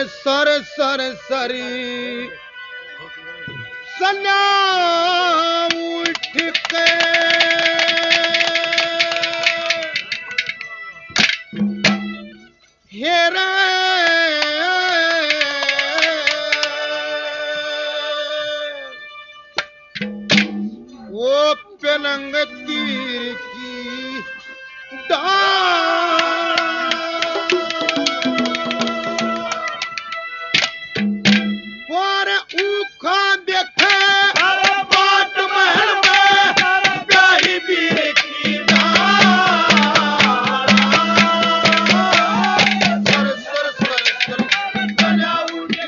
Sir sir sorry सन्या उठ के हेरा वो पेलंग तीर की और उखा देखे बाट महल में प्यारी वीर की सर सर सर सर बना उठी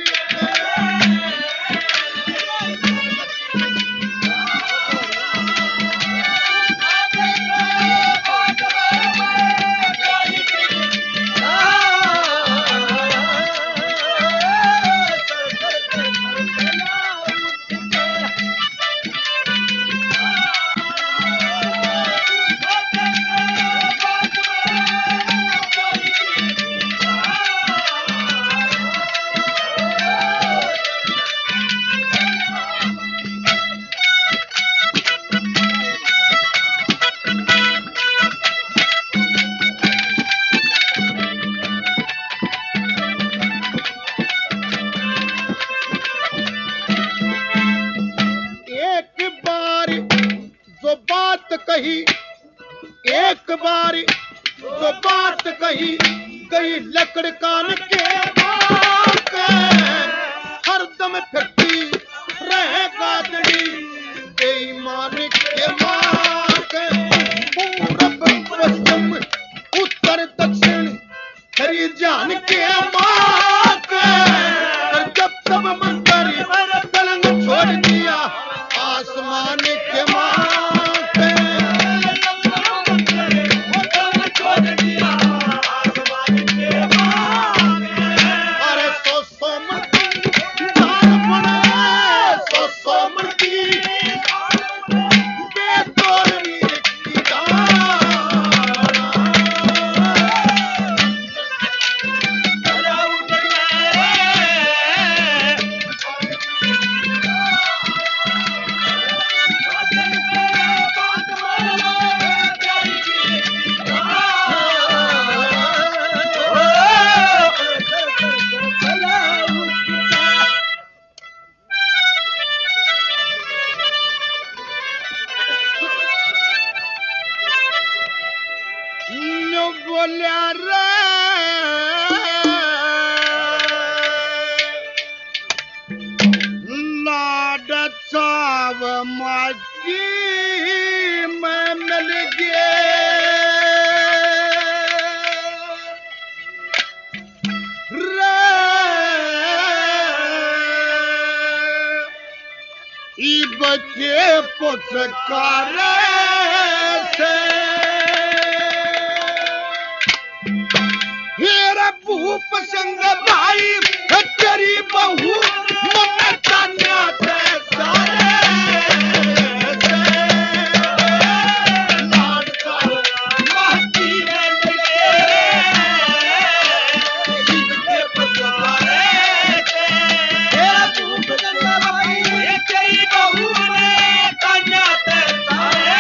एक बार जो बात कही गई लकड़ कान के बात हरदम फिरती रहे गादड़ी बेईमान के मार पूरब पश्चिम उत्तर दक्षिण हरी जान के मार जब तब मंदिर पलंग छोड़ दिया आसमान के मार बोलिया रे लाड चाव माजी में मिल गए रे ई बच्चे पुचकारे से भूप संग भाई तेरी बहू मन तान्या थे सारे लाड का महती में मिले इनके पछवारे तेरा भूप संग भाई तेरी बहू ने तान्या थे सारे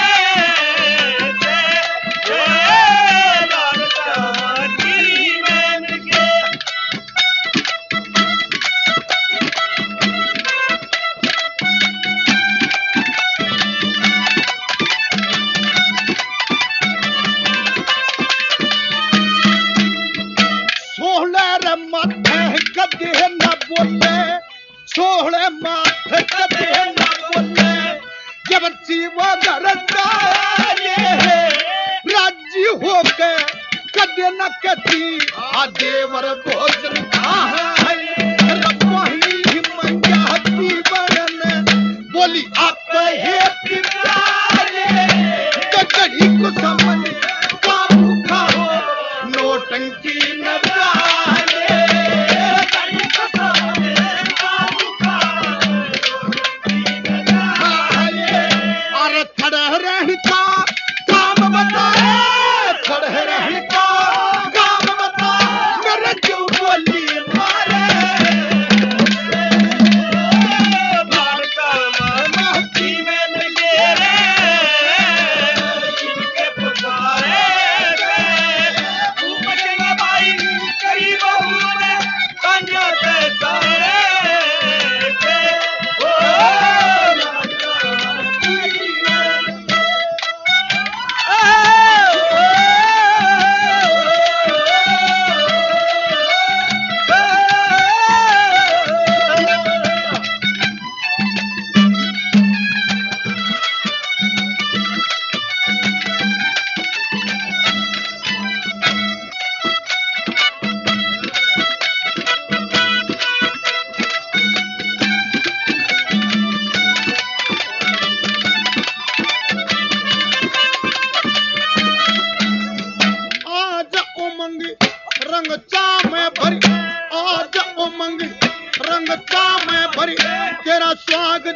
सोहले माथे कदे न बोले जब जीवा घर राज्य होके कदे न कहती आ देवर भोजन बोली आप हे कड़ी को समझ बाबू खाओ नोटंकी न खड़े रहने का काम बता मेरे जो बोली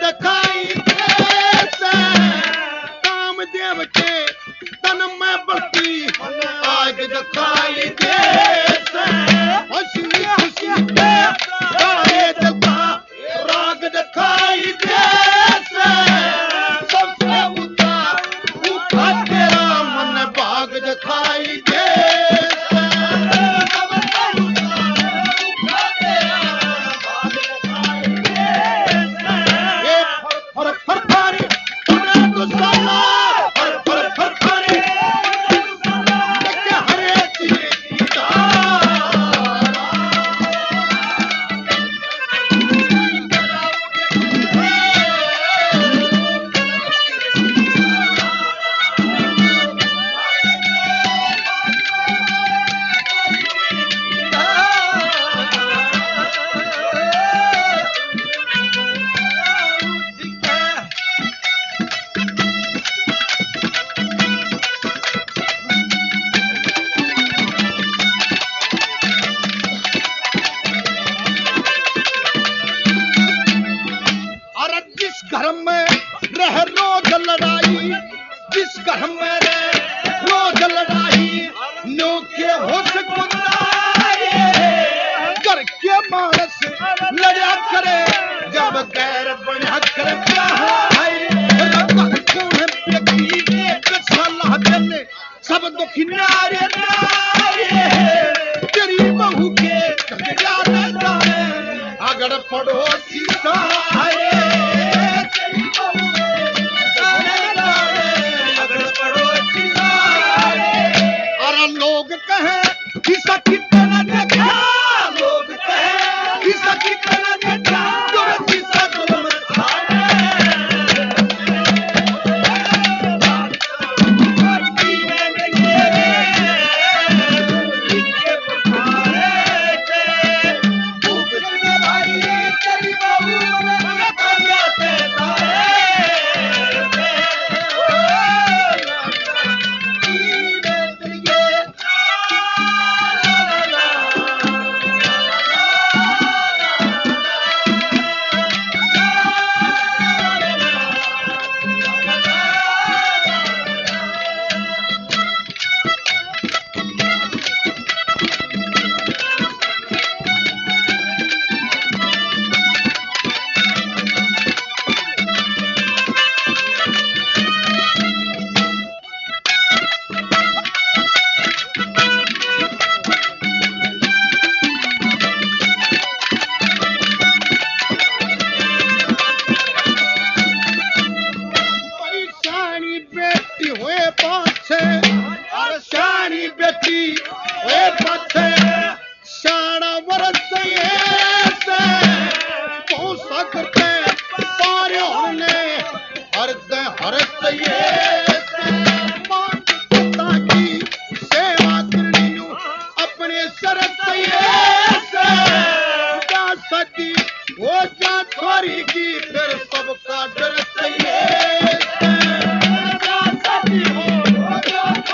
दिखाई दे, कामदेव के तन में बढ़ती आग दिखाई दे, खुशी खुशी पे गाए जलता राग दिखाई दे, सबसे ऊंचा तेरा मन भाग दिखाई दे, घर में रह रोज लड़ाई, जिस घर में रह रोज लड़ाई, नो के हो सकुंदाए, घर के मानस लड़ा करे, जब गैर बना कर सब दुखी नारे तेरी बहू के अगर पड़ोसी सहारे, लोग कहे कि सखी तेरा देखा, लोग कहे कि सखी तेरा देखा, तुम किसा तुम वो जा छोरी की फिर सबका डर चाहिए।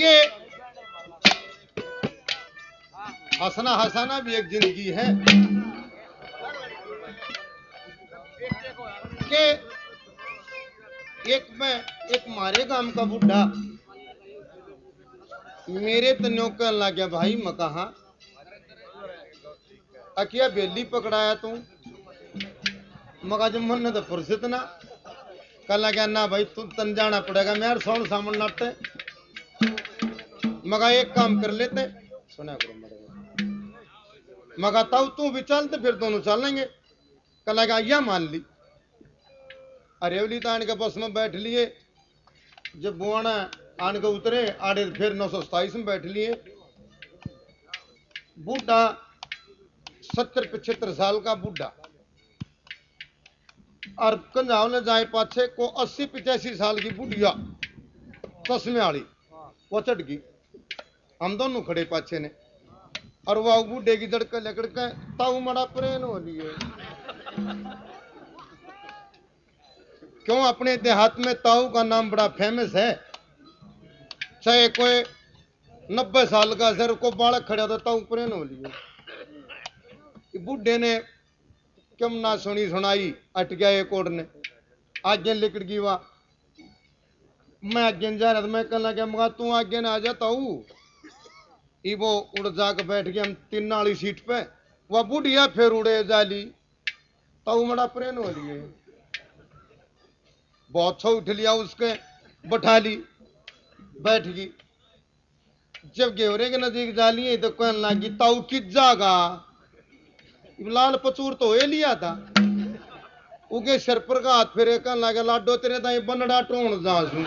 के हंसना हंसाना भी एक जिंदगी है कि एक मारे गांव का बुढ़ा मेरे तन्यों कहने लग गया, भाई मैं कहा अकिया बेली पकड़ाया तू? मगा जब मन तो फुर्सत ना कल लगा ना भाई तू तन जाना पड़ेगा मेरे सोन सामने नाटे। मगा एक काम कर लेते सुना करो मगा ताऊ तू भी चलते फिर दोनों चलेंगे। कल लगा यह मान ली अरेवली तान के बस में बैठ लिए। जब बुआना आन के उतरे आड़े फिर 927 में बैठ लिए। बूढ़ा 70-75 साल का बूढ़ा और कंजाव ने जाए पाछे को 80-85 साल की बुढ़िया चश्मे वाली वो चढ़ गई। हम दोनों खड़े पाछे ने और वह बूढ़े की दड़के लकड़ के ताऊ मड़ा प्रेन हो लिए। क्यों अपने देहात में ताऊ का नाम बड़ा फेमस है। चाहे कोई 90 साल का सर को बालक खड़ा था ताऊ प्रेन हो लिए। बूढ़े ने क्यों ना सुनी सुनाई अट गया एक और ने आगे लिकड़ गई वाह। मैं आगे जा रहा था मैं कहना क्या मगा तू आगे ना आ जाता हूँ। वो उड़ जाकर बैठ गया हम 3 वाली सीट पे। वह बुढ़िया फिर उड़े जाली ताऊ मड़ा प्रेन हो लिए। बहुत छो उठ लिया उसके बैठा ली बैठ गई। जब गेवरे के नजदीक जा लिए तो कहने लगी ताऊ किस जागा? लाल पचूर तो हे लिया था उगे सर पर का हाथ फेरे कहने लगा लाडो तेरे ताई बनड़ा टोण जासू।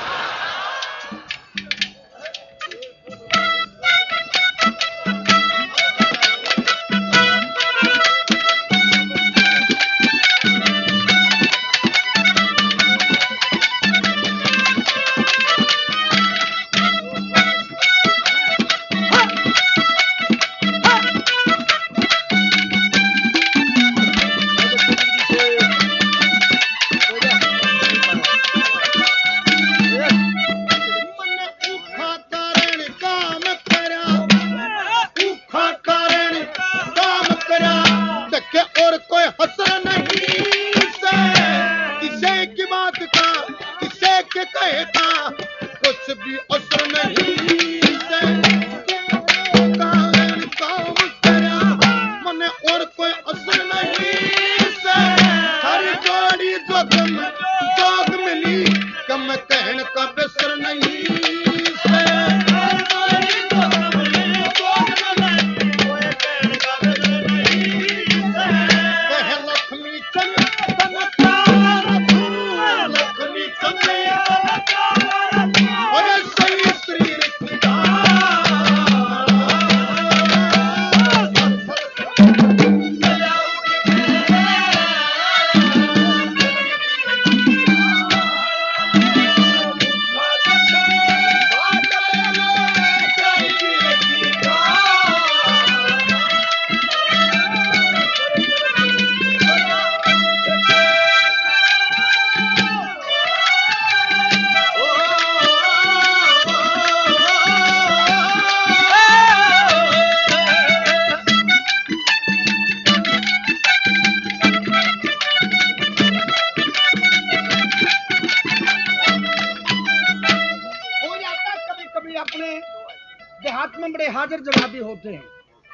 देहात में बड़े हाजिर जवाबी होते हैं।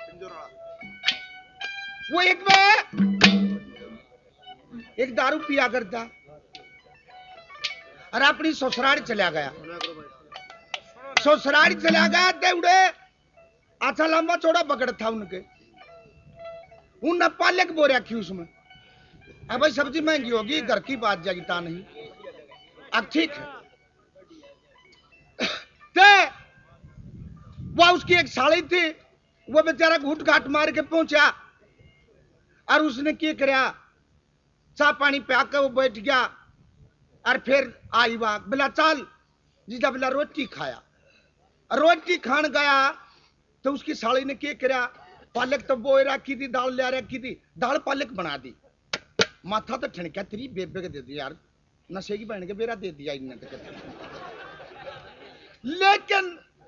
वो एक दारू पिया करता और अपनी ससुराल चला गया। ससुराल चला गया ते उड़े अच्छा लंबा चौड़ा बकड़ था उनके। उन पालक बो रखी उसमें। अब भाई सब्जी महंगी होगी घर की बात जाएगी ता नहीं। अब ठीक है वह उसकी एक साली थी। वो बेचारा घूट घाट मार के पहुंचा और उसने क्या किया चाय पानी पिया कर वो बैठ गया और फिर आई वह बिला चाल जीजा बिला रोटी खाया। रोटी खान गया तो उसकी साली ने क्या किया पालक तो बोए रखी थी दाल ले रखी थी दाल पालक बना दी। माथा तो ठनका तेरी बेबे के दे दी यार नशे की बहन के बेरा दे दिया इन्हें। लेकिन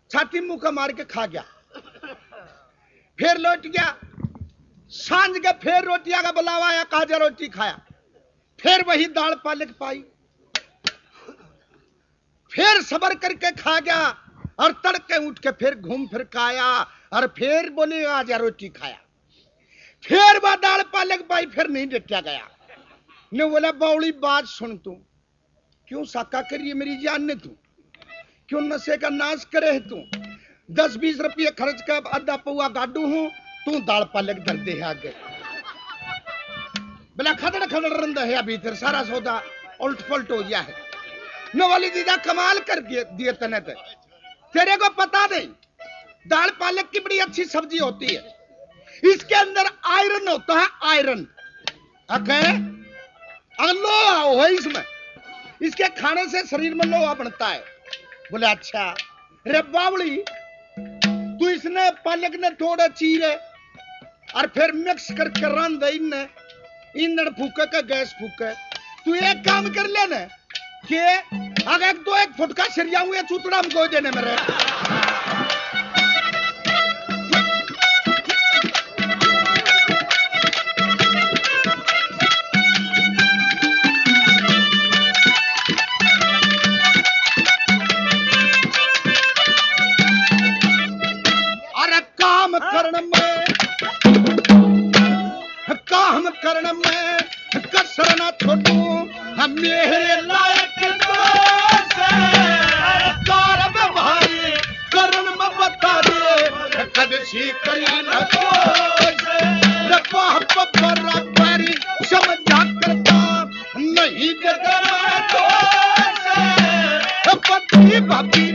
छाती मुंह का मार के खा गया। फिर लौट गया, सांझ के फिर रोटियां का बुलावा आया, काजा रोटी खाया। फिर वही दाल पालक पाई, फिर सबर करके खा गया और तड़के उठ के फिर घूम फिर के आया और फिर बोले आज रोटी खाया। फिर वह दाल पालक पाई, फिर नहीं डटा गया। ने बोला बावली बात सुन, तू क्यों साका करिए मेरी जान ने, तू क्यों नशे का नाश करे है, तू 10-20 रुपये खर्च कर आधा पौआ गाडू हूं, तू दाल पालक दर दे आगे। बोला खदड़ खदड़ रंदा है भीतर, सारा सौदा उल्ट पलट हो गया है। नवाली दीदा कमाल कर दिए तने ते, तेरे को पता नहीं दाल पालक की बड़ी अच्छी सब्जी होती है, इसके अंदर आयरन होता है, आयरन लोहा हो है इसमें, इसके खाने से शरीर में लोहा बनता है। बोले अच्छा रे बावली, तू इसने पालक ने थोड़ा चीरे और फिर मिक्स करके रंध इनने ईंधन फूके का गैस फूके, तू एक काम कर लेना कि अगर 1 फुट का सरिया हुए चूतड़ा हमको देने मेरे। अरे काम करण में कसर ना छोड़ू, हम मेरे लायक कारब भाई करण में बता दे, कदसी करी न बराबरी समझा करता नहीं, जगह तो पति भाभी